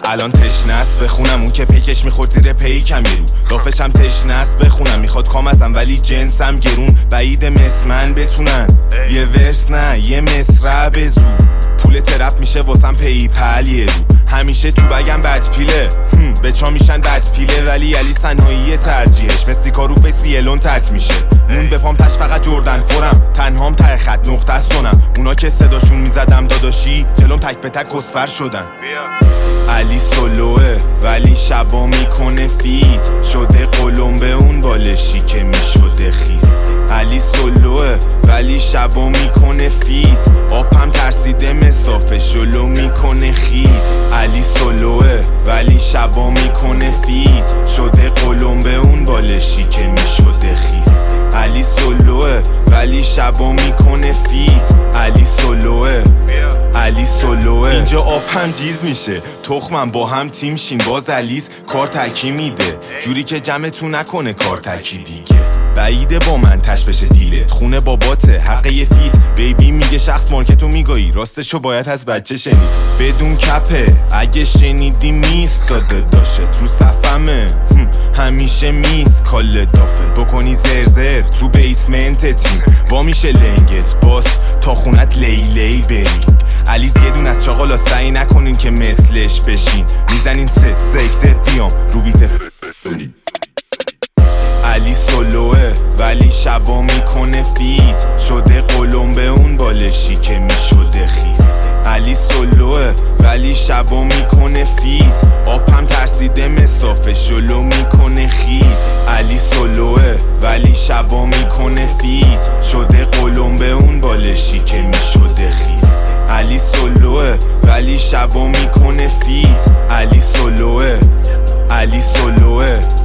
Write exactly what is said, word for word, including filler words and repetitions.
الان تشنه است بخونم اون که پیکش میخورد زیر پیکم یه رو دافشم تشنه است بخونم میخواد کام ازم ولی جنسم گرون بعید مثل من بتونن یه ورس نه یه مصرع بزو پول ترپ میشه واسم پیپل یه رو همیشه تو بگم بد پیله به چا میشن بد پیله ولی علی صنایع ترجیحش مثلی کارو فیس ویلون تت میشه مون به پام تش فقط جردن فورم تنهام ته خط نقطه استونم اونا که صداشون میزدم داداشی جلوم تک به تک کسفر شدن علی سولوه ولی شبا میکنه فیت شده قلمبه اون بالشی که میشده خیس علی سولوه ولی شبا میکنه فیت آپم ترسیده مسافه شلو میکنه خیس علی سولوه ولی شبا میکنه فیت شده قلمبه اون بالشی که میشده خیس علی سولوه ولی شبا میکنه فیت علی سولوه علی سولوه اینجا آب هم جیز میشه تخمم با هم تیم شین باز علیز کار تکی میده جوری که جمعتون نکنه کار تکی دیگه بعیده با من تش بشه دیلت خونه باباته حق یه فیت بیبی میگه شخص مارکتو میگایی راستشو باید از بچه شنید بدون کپه اگه شنیدی میست داده داشه تو صفمه همیشه میست کال دافه بکنی زرزر تو بیسمنت تیم وا میشه لنگت باز تا خونت لیلی بری علیز یه دون از چاقالا سعی نکنین که مثلش بشین میزنین سه سکته بیام رو بیت فری علی سولوه ولی شبا میکنه فیت شده قلمبه اون بالشی که میشده خیس علی سولوه ولی شبا میکنه فیت آپم ترسیده مسافه شلو میکنه خیس علی سولوه ولی شبا میکنه فیت شده قلمبه اون بالشی که میشده خیس علی سولوه ولی شبا میکنه فیت علی سولوه علی سولوه